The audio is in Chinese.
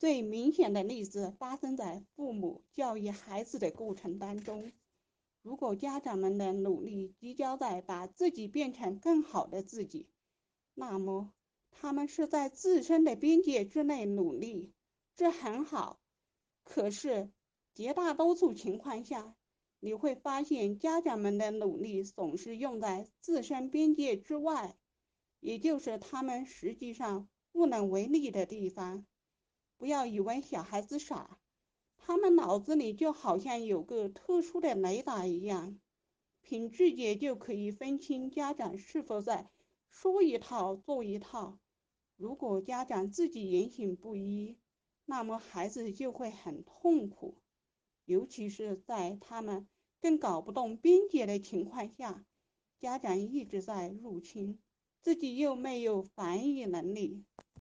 最明显的例子发生在父母教育孩子的过程当中。如果家长们的努力聚焦在把自己变成更好的自己，那么他们是在自身的边界之内努力，这很好。可是绝大多数情况下，你会发现家长们的努力总是用在自身边界之外，也就是他们实际上无能为力的地方。不要以为小孩子傻，他们脑子里就好像有个特殊的雷达一样，凭直觉就可以分清家长是否在说一套做一套。如果家长自己言行不一，那么孩子就会很痛苦，尤其是在他们更搞不懂边界的情况下，家长一直在入侵，自己又没有防御能力。